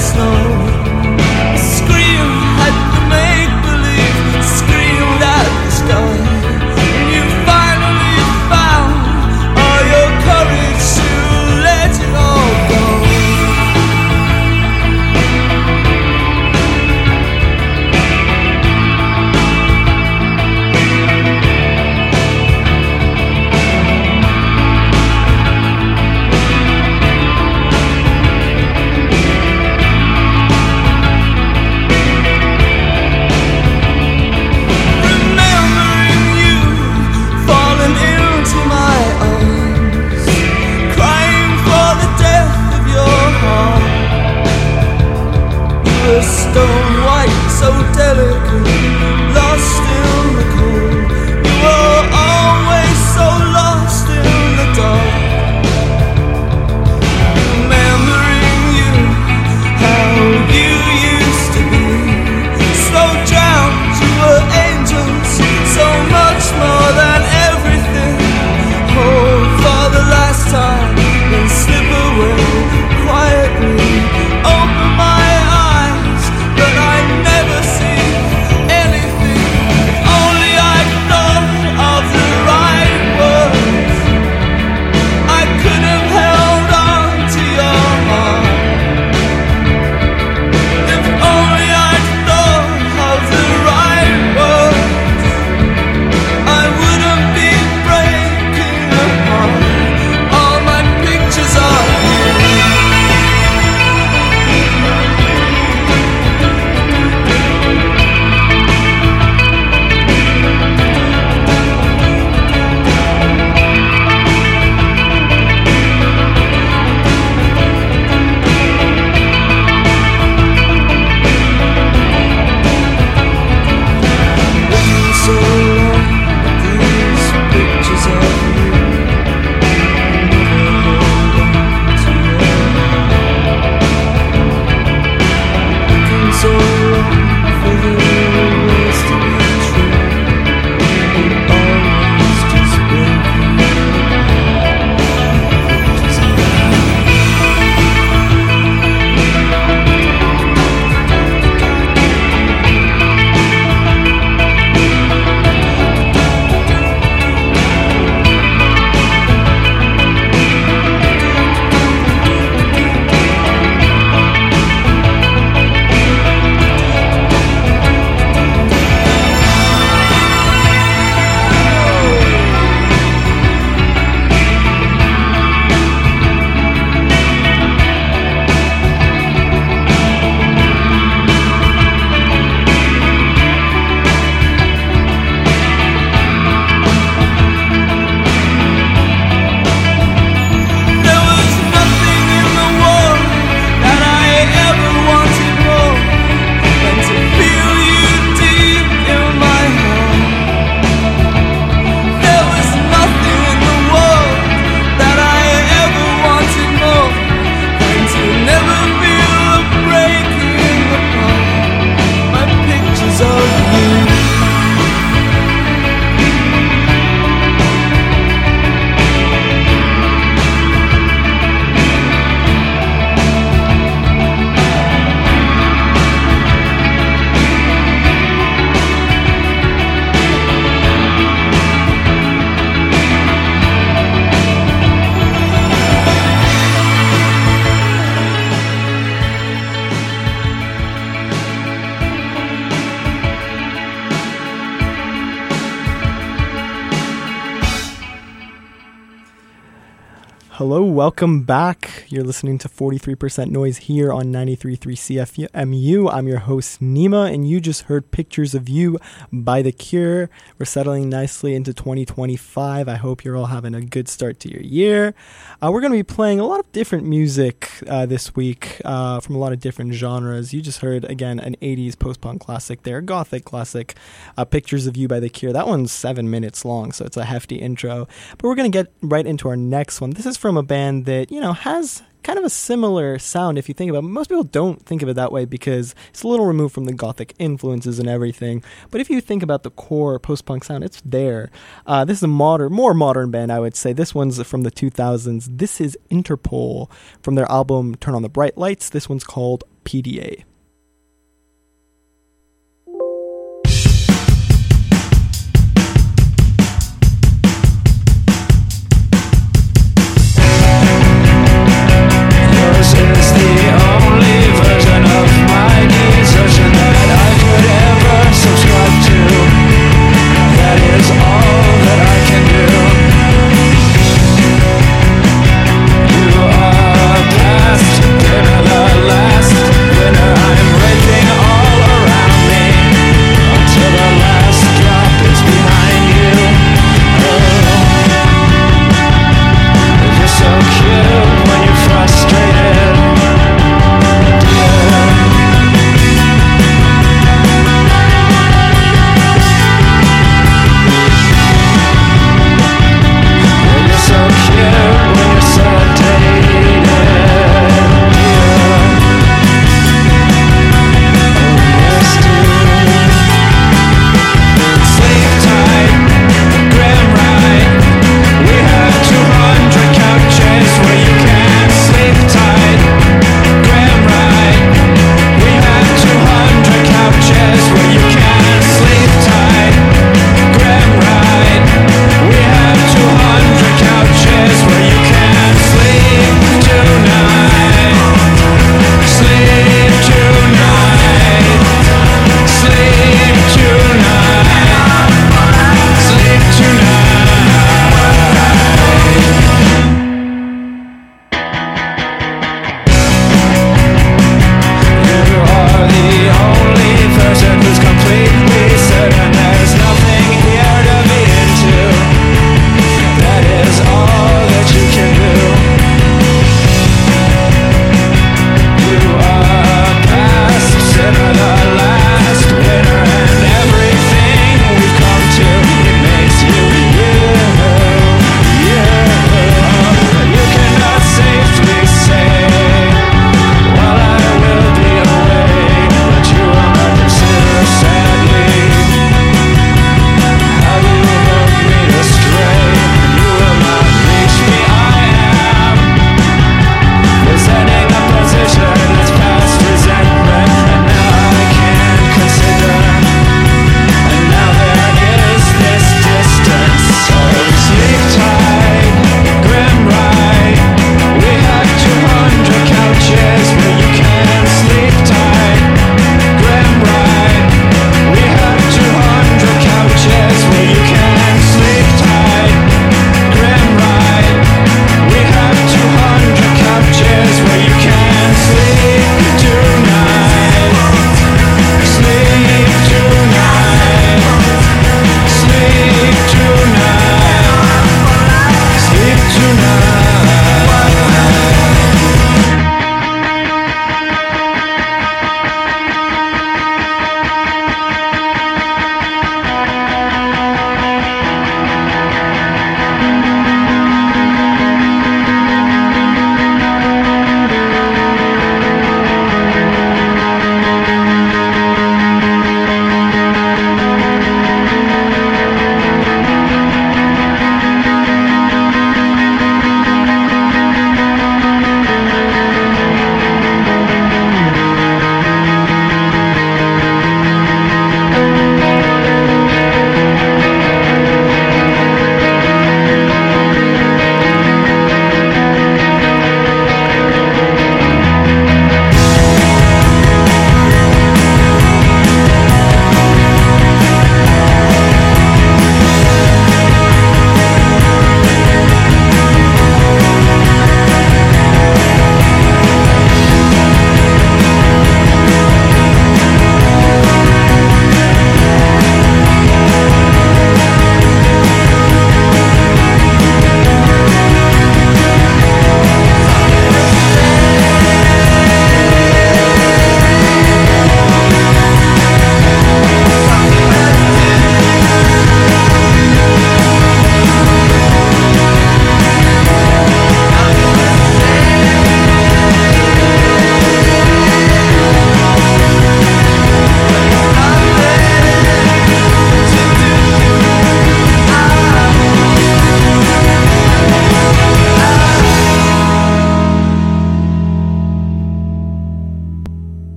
Hello, welcome back. You're listening to 43% Noise here on 93.3 CFMU. I'm your host, Nima, and you just heard Pictures of You by The Cure. We're settling nicely into 2025. I hope you're all having a good start to your year. We're going to be playing a lot of different music this week from a lot of different genres. You just heard, again, an 80s post-punk classic there, gothic classic, Pictures of You by The Cure. That one's 7 minutes long, so it's a hefty intro. But we're going to get right into our next one. This is from a band that, has kind of a similar sound if you think about it. Most people don't think of it that way because it's a little removed from the gothic influences and everything. But if you think about the core post-punk sound, it's there. This is a more modern band, I would say. This one's from the 2000s. This is Interpol from their album Turn on the Bright Lights. This one's called PDA. Last winner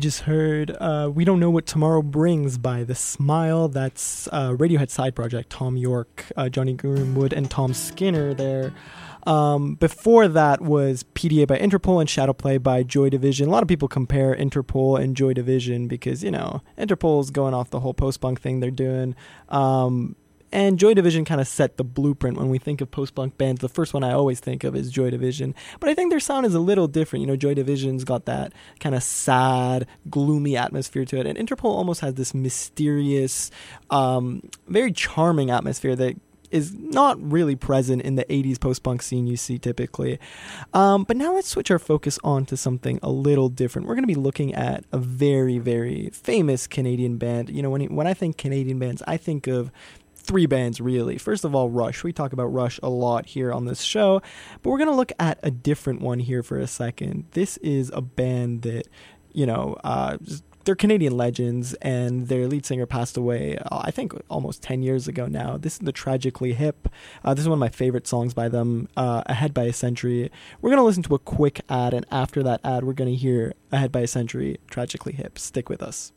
just heard We Don't Know What Tomorrow Brings by The Smile. That's Radiohead side project, Tom York, Johnny Greenwood, and Tom Skinner there. Before that was PDA by Interpol and Shadowplay by Joy Division. A lot of people compare Interpol and Joy Division because, you know, Interpol's going off the whole post-punk thing they're doing. And Joy Division kind of set the blueprint. When we think of post-punk bands, the first one I always think of is Joy Division. But I think their sound is a little different. You know, Joy Division's got that kind of sad, gloomy atmosphere to it. And Interpol almost has this mysterious, very charming atmosphere that is not really present in the 80s post-punk scene you see typically. But now let's switch our focus on to something a little different. We're going to be looking at a very, very famous Canadian band. You know, when I think Canadian bands, I think of three bands really. First of all, Rush. We talk about Rush a lot here on this show, but we're going to look at a different one here for a second. This is a band that, you know, they're Canadian legends, and their lead singer passed away, I think, almost 10 years ago now. This is the Tragically Hip. This is one of my favorite songs by them, Ahead by a Century. We're going to listen to a quick ad, and after that ad, we're going to hear Ahead by a Century, Tragically Hip. Stick with us.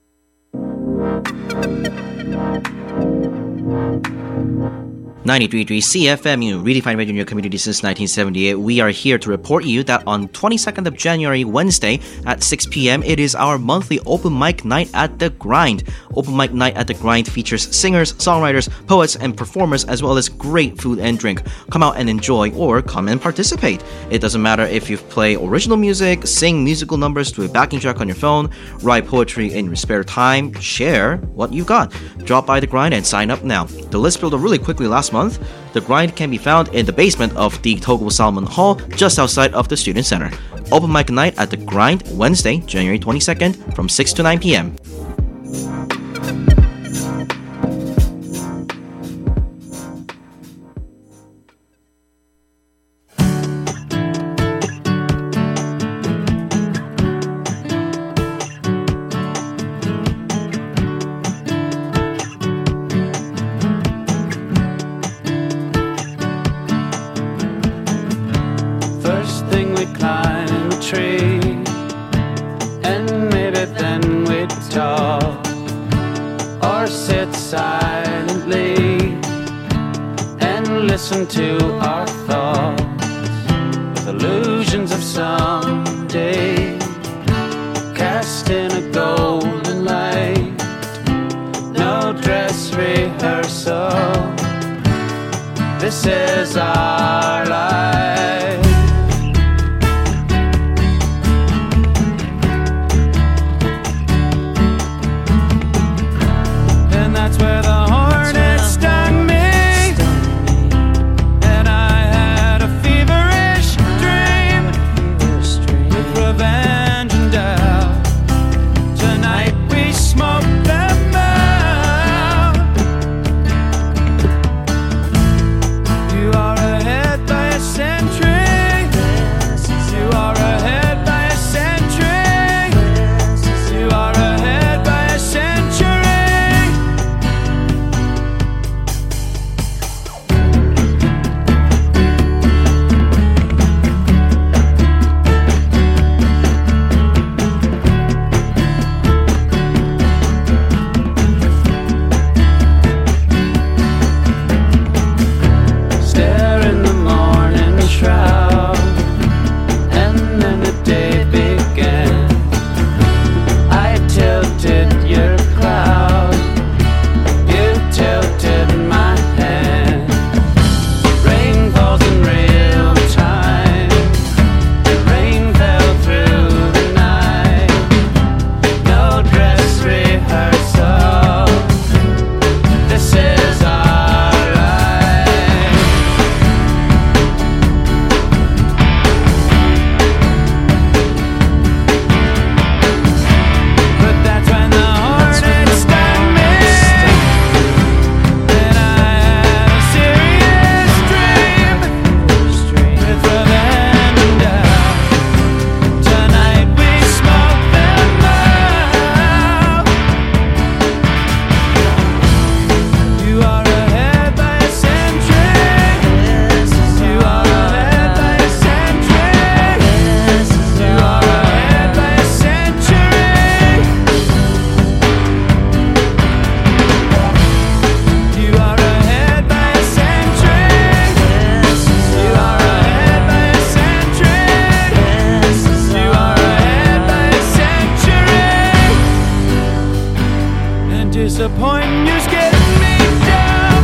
93.3 CFMU, Redefined Radio in your community since 1978. We are here to report you that on 22nd of January, Wednesday at 6 p.m., it is our monthly open mic night at The Grind. Open mic night at The Grind features singers, songwriters, poets, and performers, as well as great food and drink. Come out and enjoy, or come and participate. It doesn't matter if you play original music, sing musical numbers to a backing track on your phone, write poetry in your spare time, share what you've got. Drop by The Grind and sign up now. The list built up really quickly last month. The Grind can be found in the basement of the Togo Salmon Hall, just outside of the Student Center. Open mic night at The Grind, Wednesday, January 22nd, from 6 to 9 p.m. You are ahead by a century. disappointing, you're getting me down.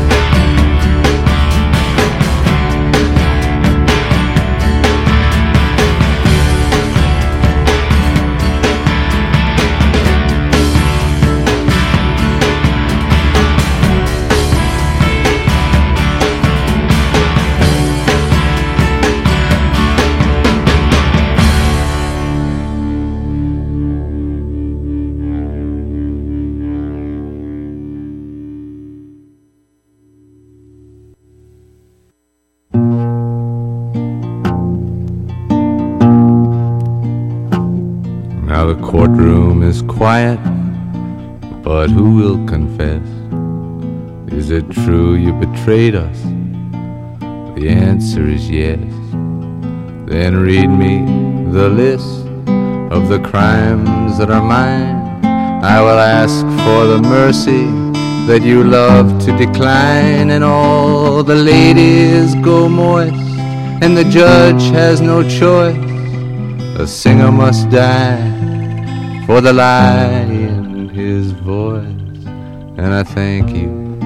Now the courtroom is quiet, but who will confess? Is it true you betrayed us? The answer is yes. Then read me the list of the crimes that are mine. I will ask for the mercy that you love to decline, and all the ladies go moist, and the judge has no choice. A singer must die for the lie in his voice. And I thank you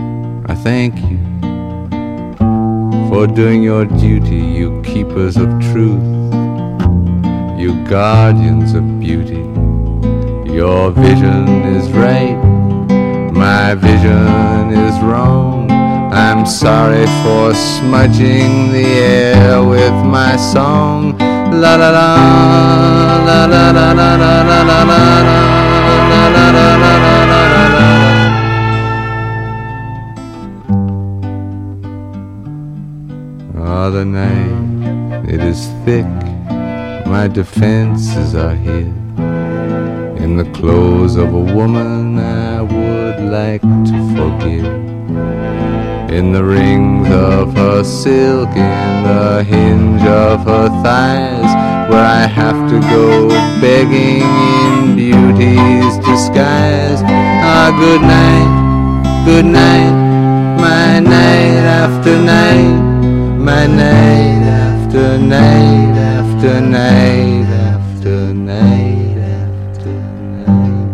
for doing your duty, you keepers of truth, you guardians of beauty. Your vision is right, my vision is wrong. I'm sorry for smudging the air with my song. La la la la la la la la la la la la la la. Ah, the night, it is thick, my defenses are hid in the clothes of a woman I would like to forgive, in the rings of her silk, in the hinge of her thighs, where I have to go begging in beauty's disguise. Ah, good night, my night after night, my night after night after night after night after night.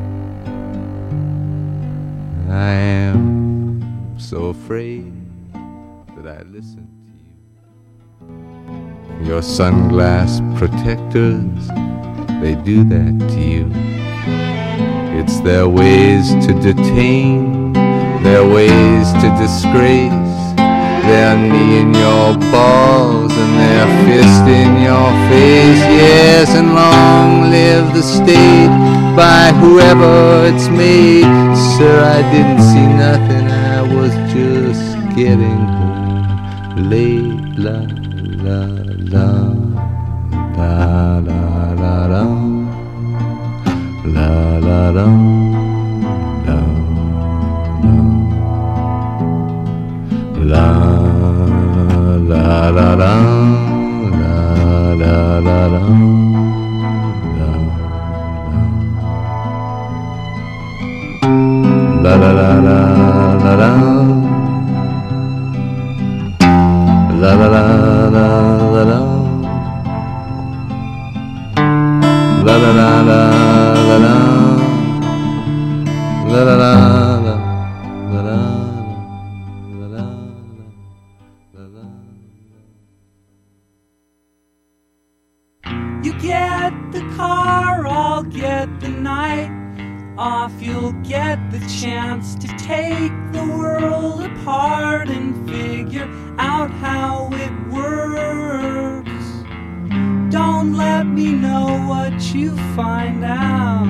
I am so afraid that I listen to you. Your sunglass protectors, they do that to you. It's their ways to detain, their ways to disgrace, their knee in your balls and their fist in your face. Yes, and long live the state by whoever it's made. Sir, I didn't see nothing, I was just getting home late. La la la la la la la la la la la la la la la la la. La la la la la la la la la la la la la la la la la la la. You get the car, I'll get the night off. You'll get the chance to take the world apart and figure out how it works. Don't let me know what you find out.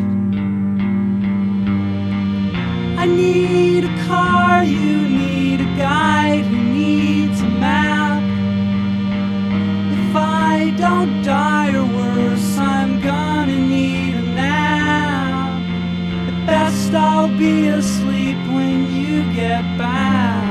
I need a car, you need a guide who needs a map. If I don't die or worse, I'm gonna need a nap. At best I'll be asleep when you get back.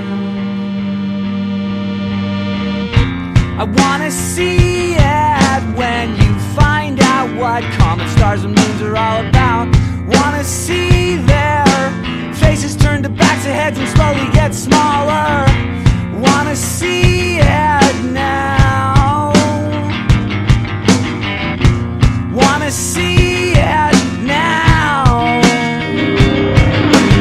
I wanna see it when you find out what comet stars and moons are all about. Wanna see their faces turn to backs of heads and slowly get smaller. Wanna see it now. Wanna see it now.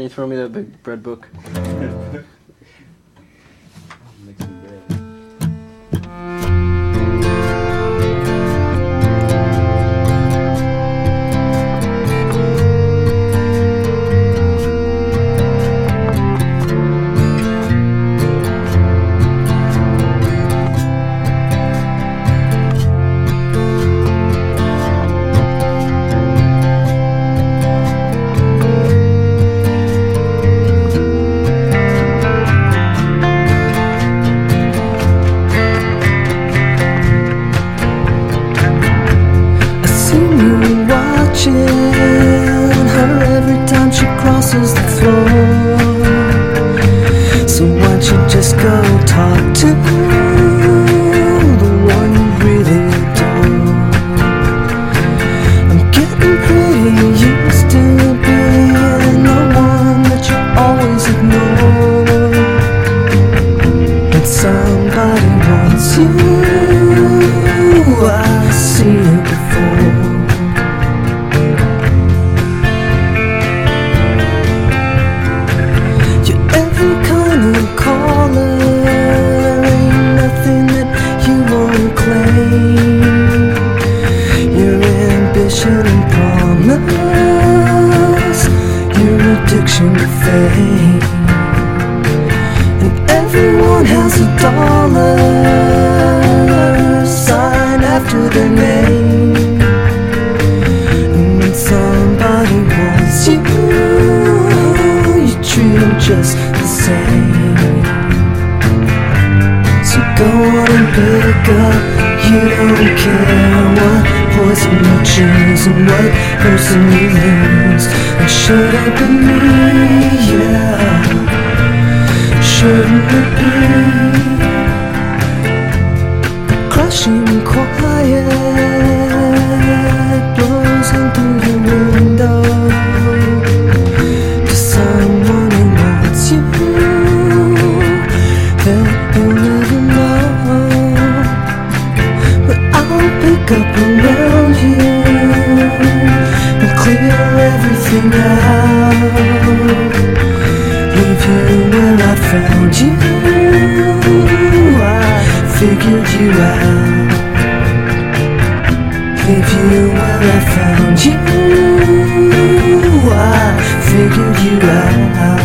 you throw me that big bread book? Her every time she crosses the floor. So why don't you just go talk to the one you really adore? I'm getting pretty used to being the one that you always ignore. And somebody wants you, I see it before. Addiction to fame, and everyone has a dollar sign after their name. And when somebody wants you, you treat them just the same. So go on and pick up. You don't care what poison you choose and what person you lose. And should it be me, yeah, shouldn't it be? Crushing quiet blows in through your window to someone who wants you, that you'll never know. But I'll pick up around you and clear everything out. Leave you where I found you, I figured you out. Leave you where I found you, I figured you out.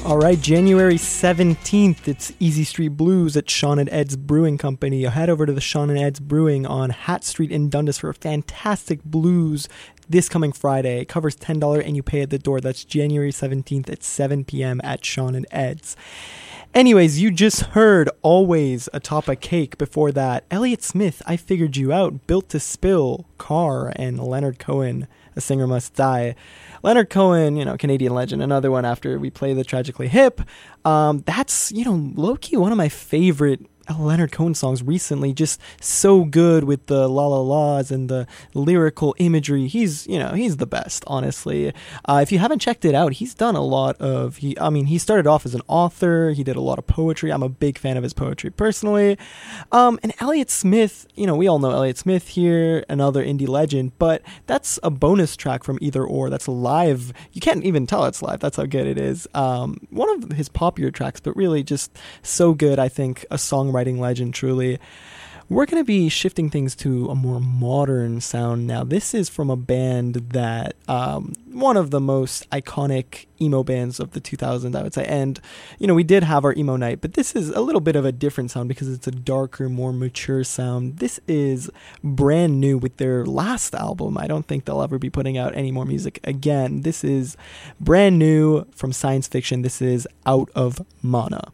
All right, January 17th, it's Easy Street Blues at Sean and Ed's Brewing Company. You head over to the Sean and Ed's Brewing on Hat Street in Dundas for a fantastic blues this coming Friday. It covers $10 and you pay at the door. That's January 17th at 7 p.m. at Sean and Ed's. Anyways, you just heard Always Atop a Cake. Before that, Elliott Smith, I Figured You Out, Built to Spill, Car, and Leonard Cohen, A Singer Must Die. Leonard Cohen, Canadian legend, another one after we play the Tragically Hip. That's, low-key one of my favorite Leonard Cohen songs recently. Just so good with the la la la's and the lyrical imagery. He's the best, honestly. If you haven't checked it out, he's done a lot of, he started off as an author. He did a lot of poetry. I'm a big fan of his poetry personally. And Elliott Smith, we all know Elliott Smith here, another indie legend, but that's a bonus track from Either Or. That's live. You can't even tell it's live. That's how good it is. One of his popular tracks, but really just so good. I think a songwriting legend, truly. We're going to be shifting things to a more modern sound now. This is from a band that, one of the most iconic emo bands of the 2000s, I would say. And, we did have our emo night, but this is a little bit of a different sound because it's a darker, more mature sound. This is brand new with their last album. I don't think they'll ever be putting out any more music again. This is brand new from Science Fiction. This is Out of Mana.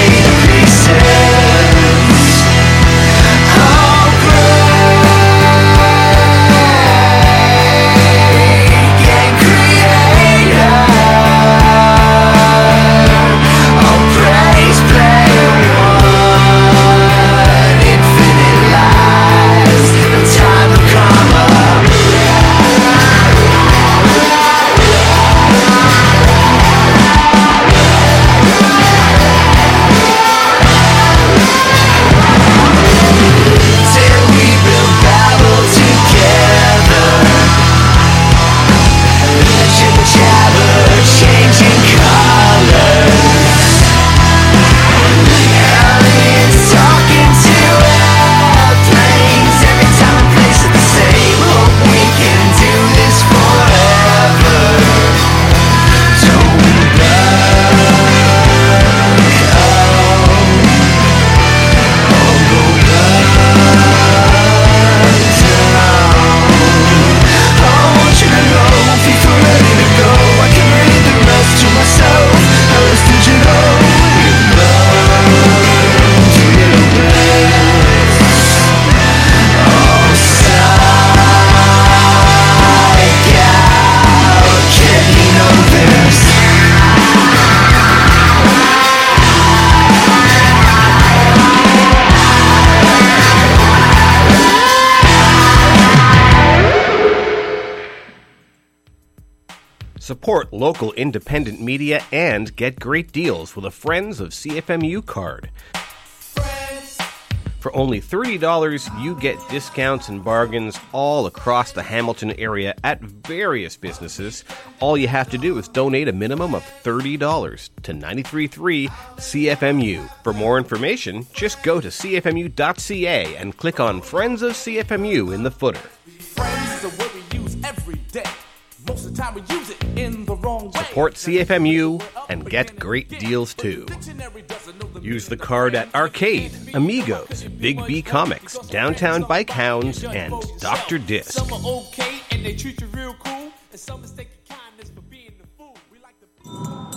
Pieces. Support local independent media and get great deals with a Friends of CFMU card. For only $30, you get discounts and bargains all across the Hamilton area at various businesses. All you have to do is donate a minimum of $30 to 93.3 CFMU. For more information, just go to cfmu.ca and click on Friends of CFMU in the footer. Friends is a word we use every day. Most of the time we use it in the wrong way. Support CFMU and get great deals too. Use the card at Arcade, Amigos, Big B Comics, Downtown Bike Hounds, and Dr. Disc. Some are okay and they treat you real cool, and some mistake your kindness for being the fool. We like to.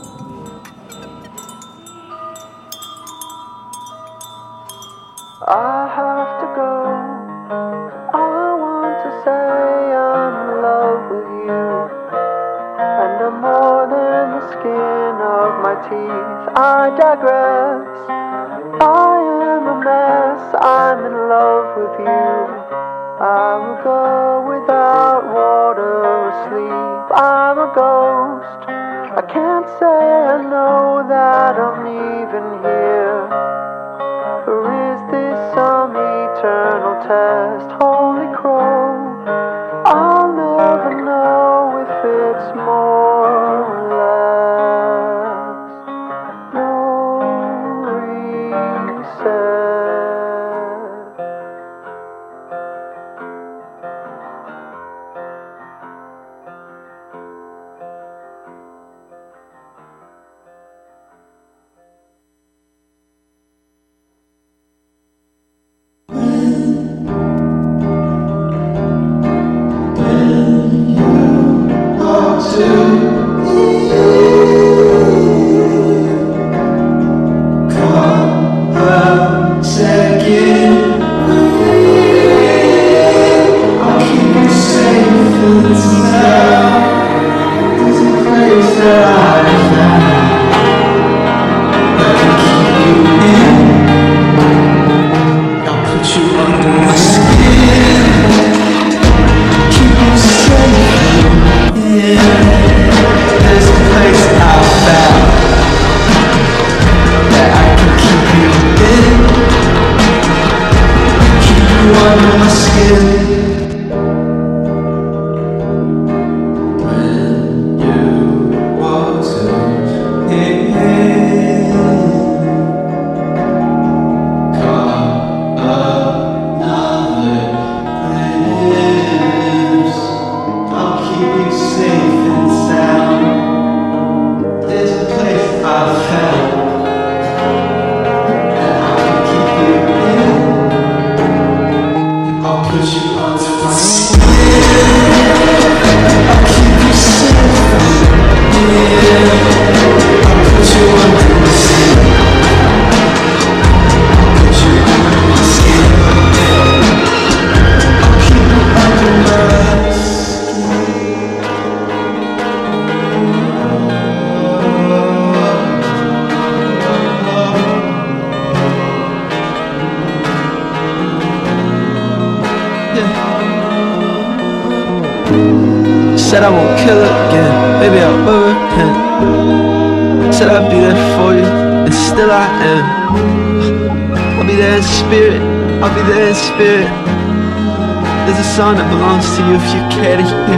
I have to go. I want to say I'm in love with you, and I'm more than the skin of my teeth. I digress. I am a mess. I'm in love with you. I will go without water or sleep. I'm a ghost. I can't say I know that I'm even here. Or is this some eternal test? Holy crow, I'll never know if it's more or less. No reset. Said I won't kill again, baby I will repent. Said I'd be there for you, and still I am. I'll be there in spirit, I'll be there in spirit. There's a song that belongs to you if you care to hear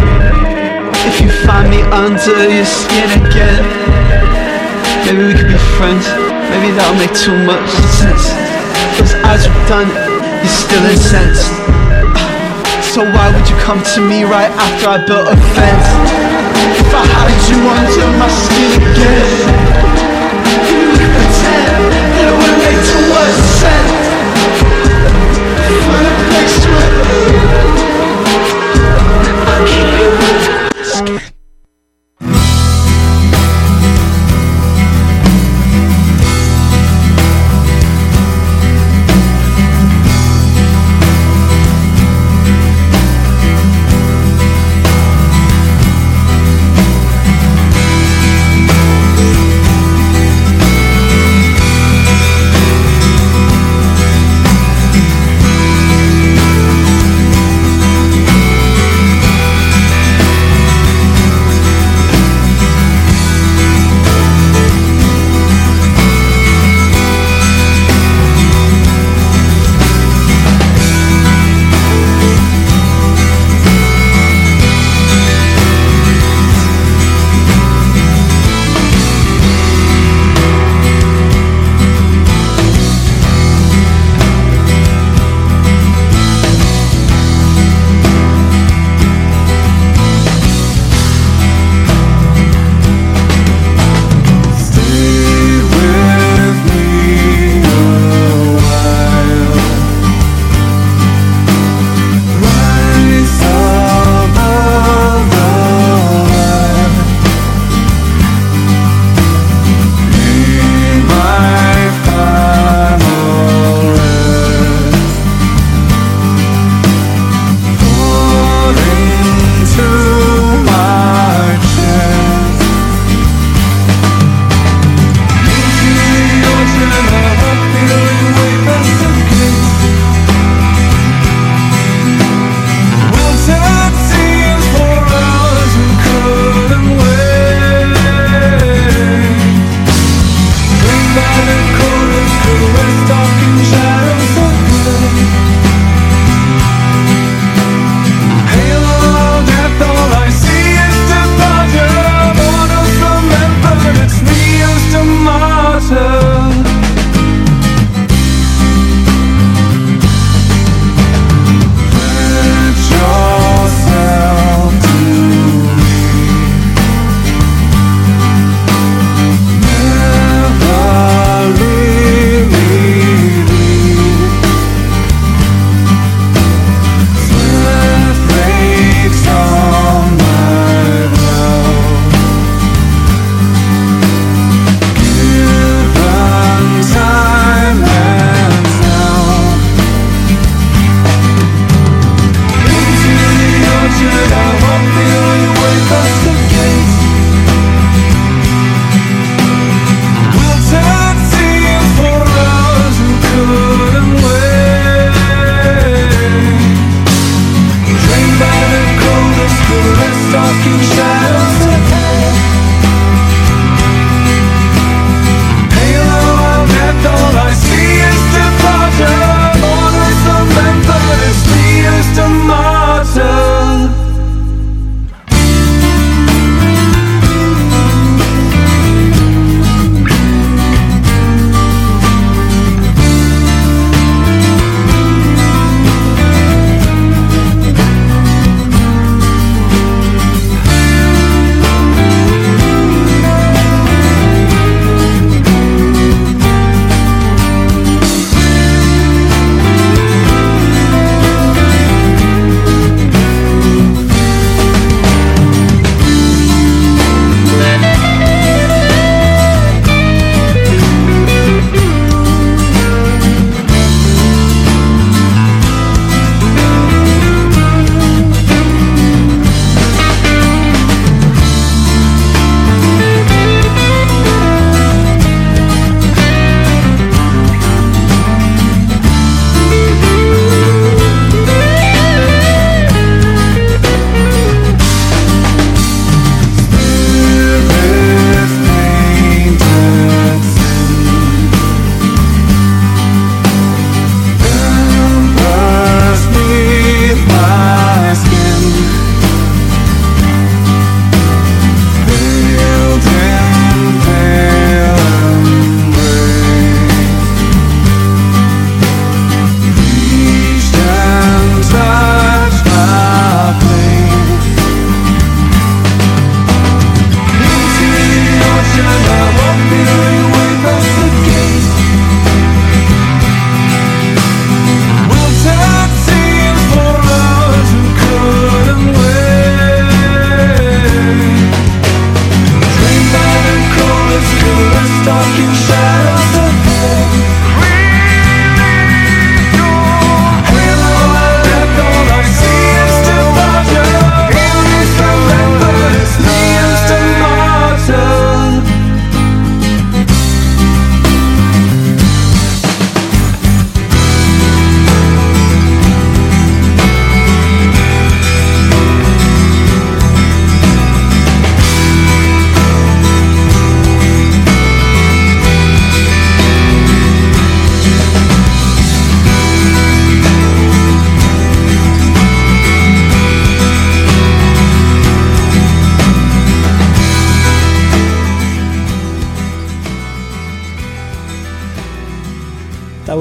it. If you find me under your skin again, maybe we could be friends, maybe that'll make too much sense. Cause as we've done it, you're still incensed. So why would you come to me right after I built a fence? If I had you under my skin again, maybe we could pretend that it wouldn't make too much sense. Find a place where I'll keep you under my skin.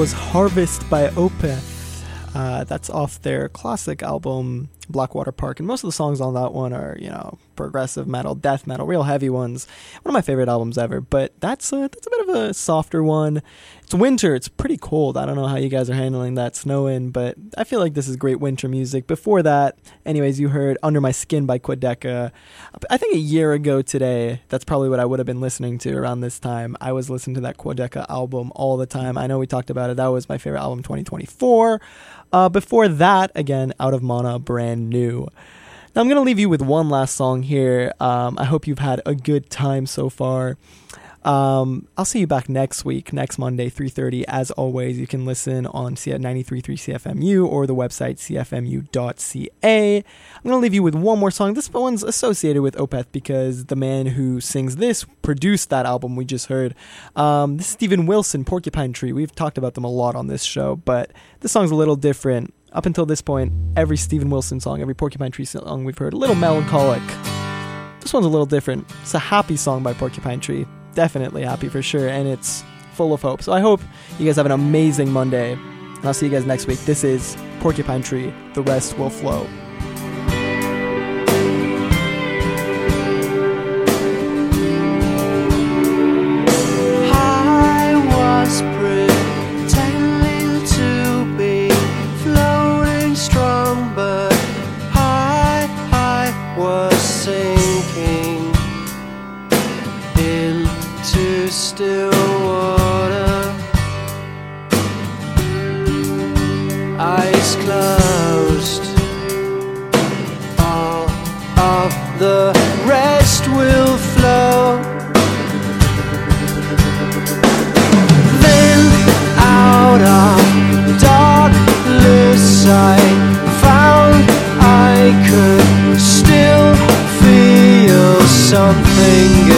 was Harvest by Opeth. That's off their classic album, Blackwater Park. And most of the songs on that one are, progressive metal, death metal, real heavy ones. One of my favorite albums ever. But that's a bit of a softer one. It's winter. It's pretty cold. I don't know how you guys are handling that snowing, but I feel like this is great winter music. Before that, anyways, you heard Under My Skin by Quedeca. I think a year ago today, that's probably what I would have been listening to around this time. I was listening to that Quedeca album all the time. I know we talked about it. That was my favorite album 2024. Before that, again, Out of Mana, Brand New. Now I'm going to leave you with one last song here. I hope you've had a good time so far. I'll see you back next week, next Monday, 3:30. As always, you can listen on 93.3 CFMU or the website cfmu.ca. I'm going to leave you with one more song. This one's associated with Opeth because the man who sings this produced that album we just heard. This is Steven Wilson, Porcupine Tree. We've talked about them a lot on this show, but this song's a little different. Up until this point, every Steven Wilson song, every Porcupine Tree song we've heard, a little melancholic. This one's a little different. It's a happy song by Porcupine Tree. Definitely happy for sure, and it's full of hope. So I hope you guys have an amazing Monday, and I'll see you guys next week. This is Porcupine Tree. The rest will flow. I was pretending to be floating strong, but I was sinking into still water. Eyes closed, all of the rest will flow. Then out of darkness I found I could still feel something